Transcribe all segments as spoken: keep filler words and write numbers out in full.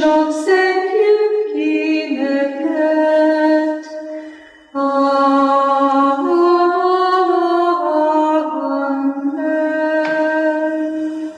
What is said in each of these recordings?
Krisztusnak szentjük ki neked. Amen.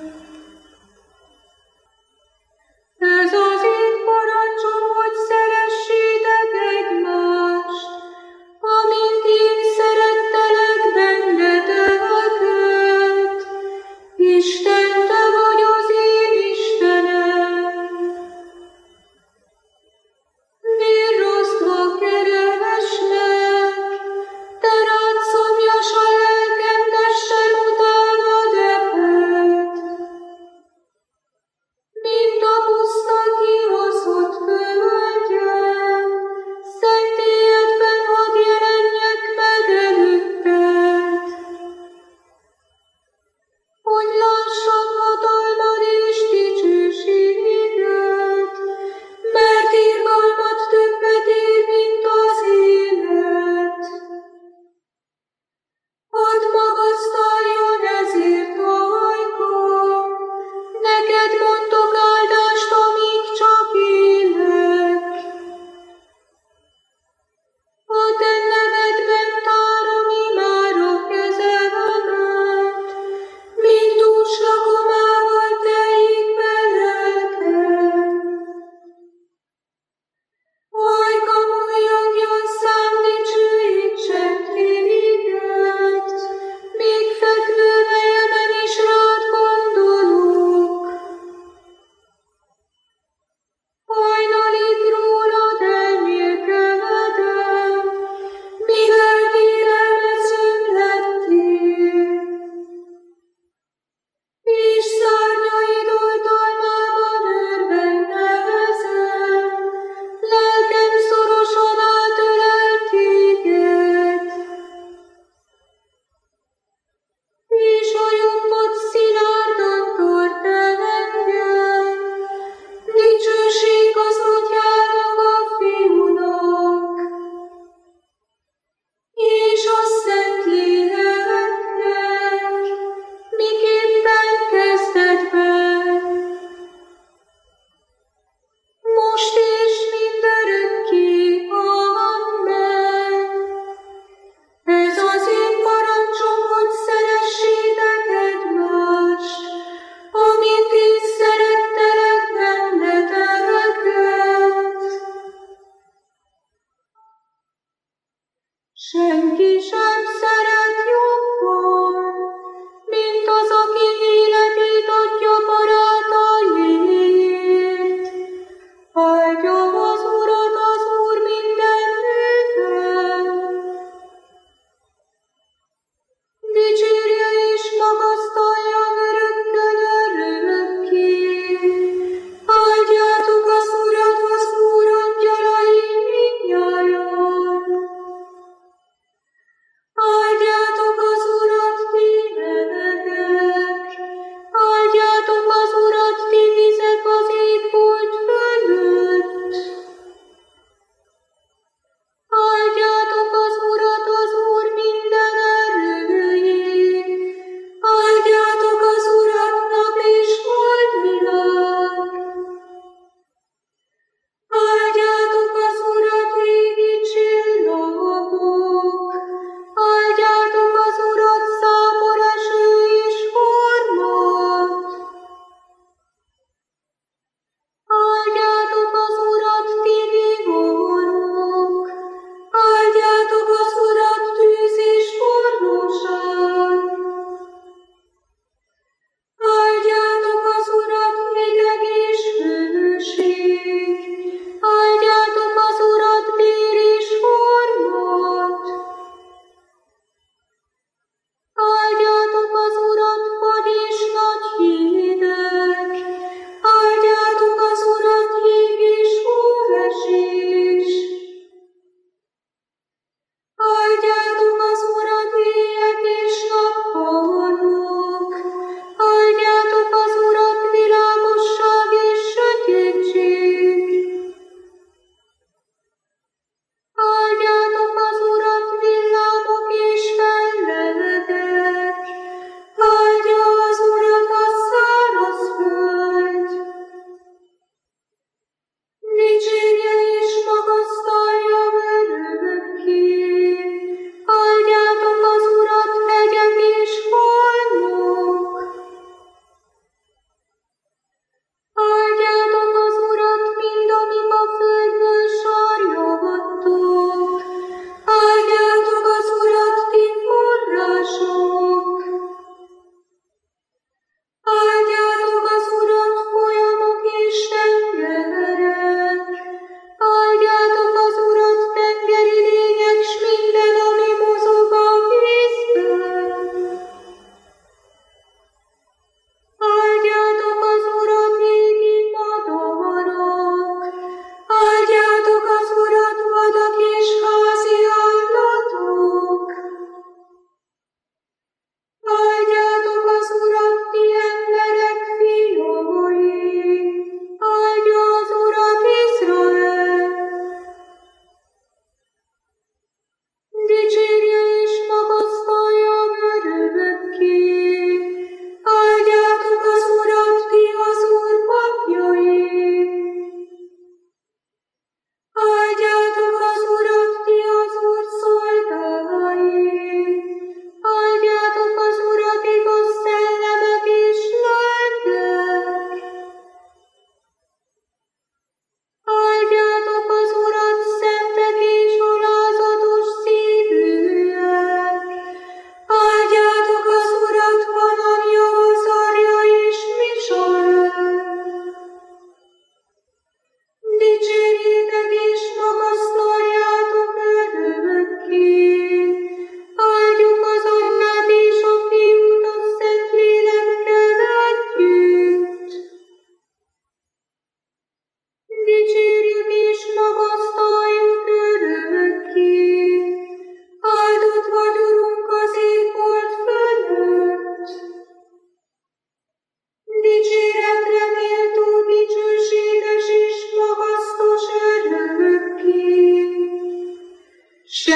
Ez az én parancsom, hogy szeressétek egymást, amint én szerettelek benneteket. Isten, te vagy az én Istenem.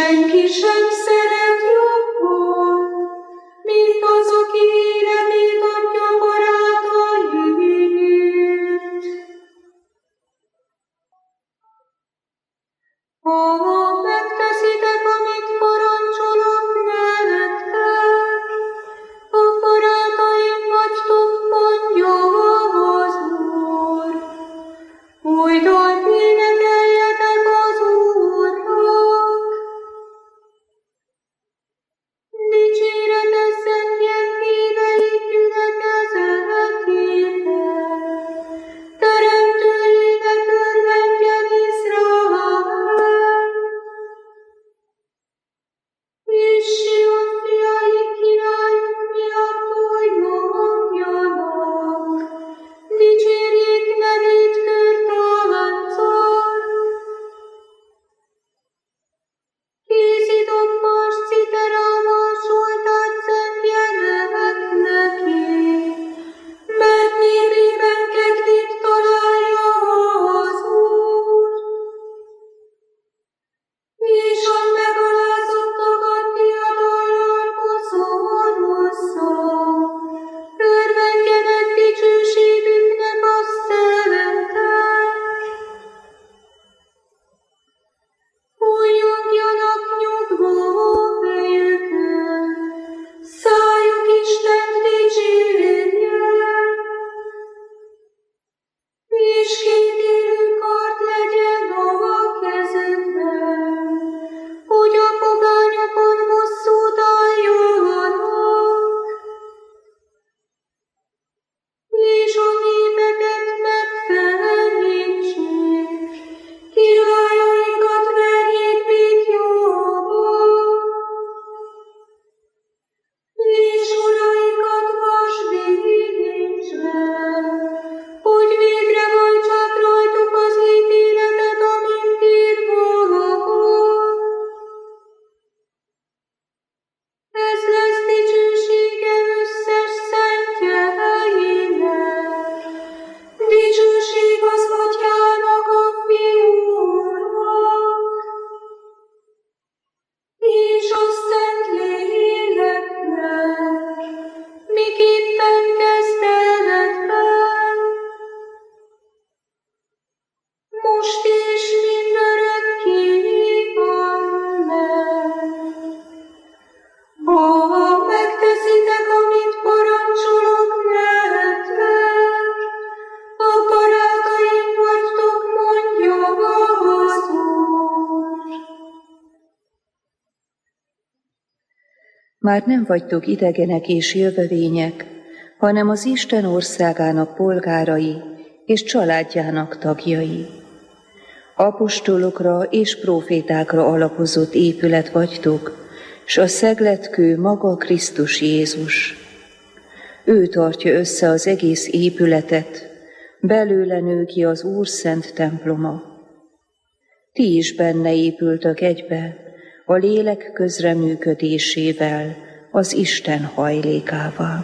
senki sem szeret jobban, mint az, aki életét adja barátaiért. Ha megteszitek, amit parancsolok nektek, a barátaim vagytok, mondja az Úr. Új dalt énekeljetek az Úrnak. Dicséretes szentjén híveit gyülekezetének, teremtőjének örvendjen Izrael. És Sion fiai királyunk miatt újongjanak, dicsérjék nevét körtánccal. Kézidobbas citerával Zsoltát zengjenek neki, mert névében kedvét találja az Úr. És a megalázottakat diadallal koszorúzza, örvendjenek dicsőségüknek a szentek. Újjongjanak nyugvó helyükön, szájuk Istent dicsérje, és két élő kard legyen a kezükben, hogy a pogányokon bosszút álljanak, és a népeket megfenyítsék, királyaikat verjék békjóba, és uraikat vasdíjtsbe, hogy végre hajtsák rajtuk az ítéletet, amint írva van. Ez lesz dicsősége összes szentjeinek, dicsőség az Atyának, a Fiúnak, és a Szentléleknek, miképpen kezdetben, most és mindörökké. Amen. Ha megteszitek, amit parancsolok nektek, a barátaim vagytok, mondja az Úr. Már nem vagytok idegenek és jövevények, hanem az Isten országának polgárai és családjának tagjai. Apostolokra és prófétákra alapozott épület vagytok, s a szegletkő maga Krisztus Jézus. Ő tartja össze az egész épületet, belőle nő ki az Úr szent temploma. Ti is benne épültök egybe, a lélek közreműködésével, az Isten hajlékával.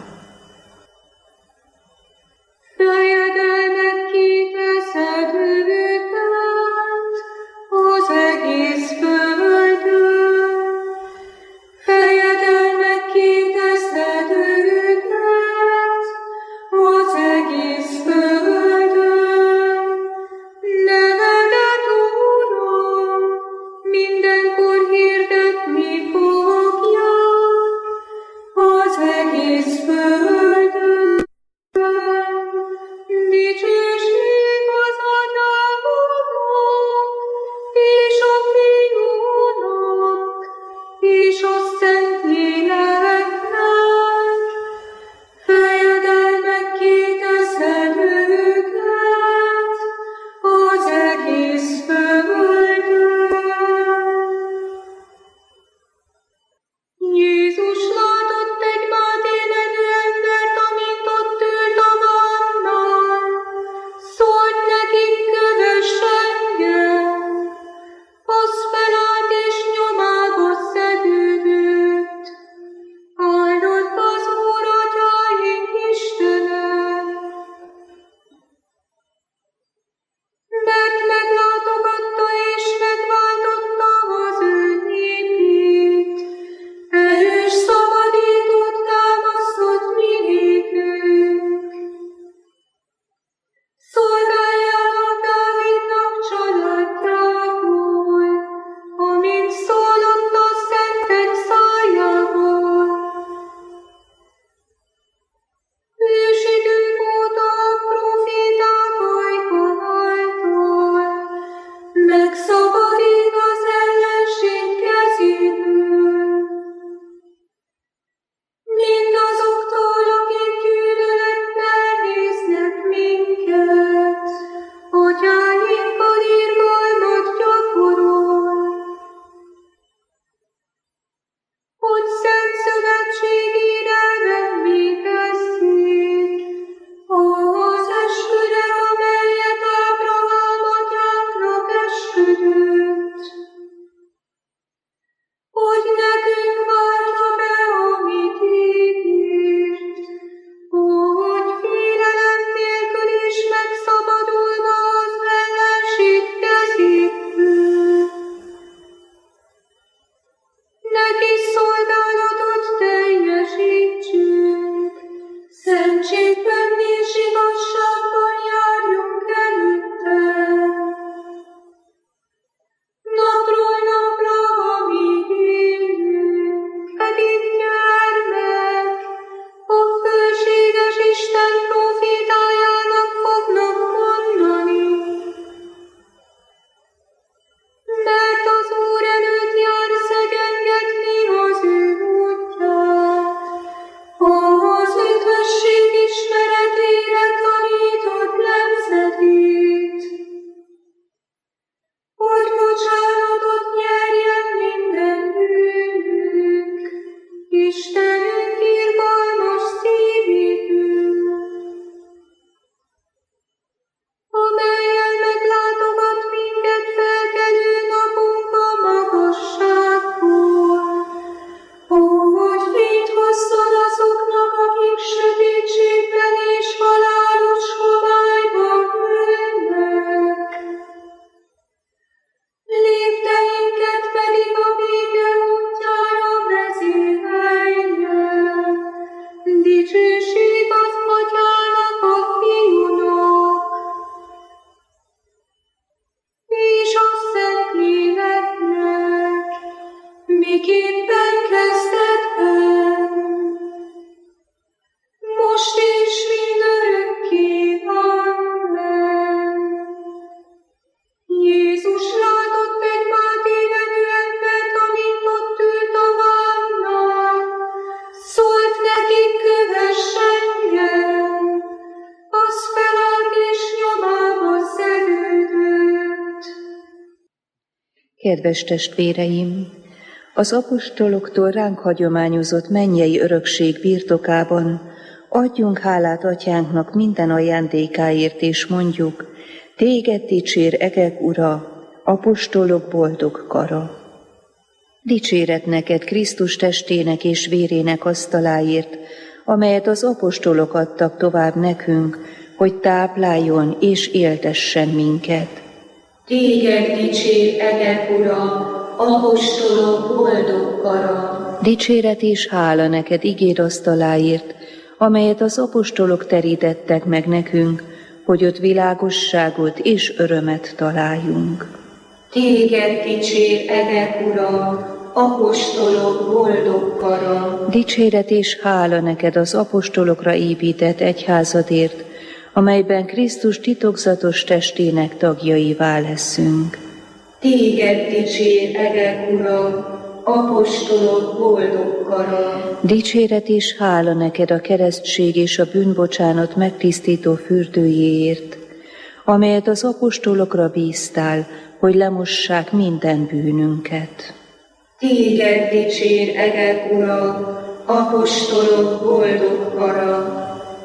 Fejedelmet képezhet őket az egész földön. Fejedelmet képezhet őket az egész földön. Nevedet, Uram, mindenkor hirdetni fogja az egész földön. Kedves testvéreim, az apostoloktól ránk hagyományozott mennyei örökség birtokában adjunk hálát Atyánknak minden ajándékáért, és mondjuk: Téged dicsér egek Ura, apostolok boldog kara. Dicséret neked Krisztus testének és vérének asztaláért, amelyet az apostolok adtak tovább nekünk, hogy tápláljon és éltessen minket. Téged dicsér egek Ura, apostolok boldog kara. Dicséret és hála neked igéd asztaláért, amelyet az apostolok terítettek meg nekünk, hogy ott világosságot és örömet találjunk. Téged dicsér egek Ura, apostolok boldog kara. Dicséret és hála neked az apostolokra épített egyházadért, amelyben Krisztus titokzatos testének tagjaivá leszünk. Téged dicsér egek Ura, apostolok boldog kara. Dicséret és hála neked a keresztség és a bűnbocsánat megtisztító fürdőjéért, amelyet az apostolokra bíztál, hogy lemossák minden bűnünket. Téged dicsér egek Ura, apostolok boldog kara.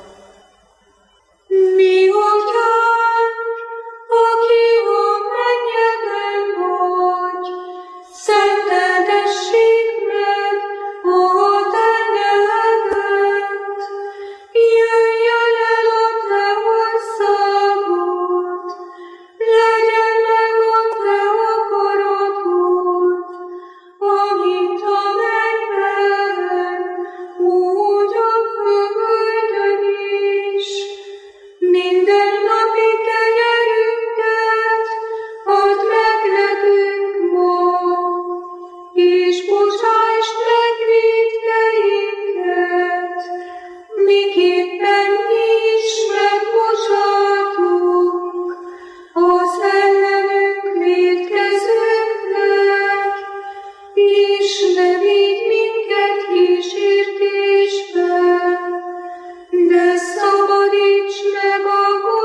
Mi Atyánk, aki a mennyekben vagy, szenteltessék meg a te neved. Jöjjön el a te országod, legyen meg a te akaratod, amint a mennyben, úgy a földön is. Minden napi kenyerünket add meg nekünk ma, és bocsásd meg vétkeinket, miképpen mi is megbocsátunk az ellenünk vétkezőknek, és ne vigy minket kísértésbe, de szabadíts meg a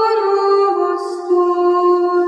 gonosztól.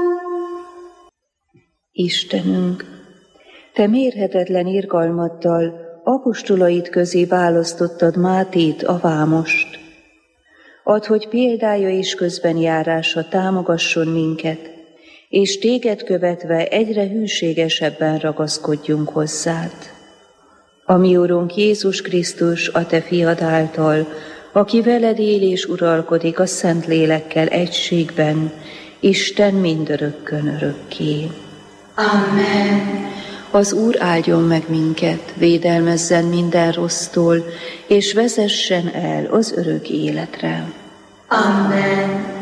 Istenünk, te mérhetetlen irgalmaddal apostolaid közé választottad Mátét, a vámost. Add, hogy példája és közbenjárása támogasson minket, és téged követve egyre hűségesebben ragaszkodjunk hozzád. A mi Urunk Jézus Krisztus, a te fiad által, aki veled él és uralkodik a Szentlélekkel egységben, Isten mindörökkön örökké. Amen. Az Úr áldjon meg minket, védelmezzen minden rossztól, és vezessen el az örök életre. Amen.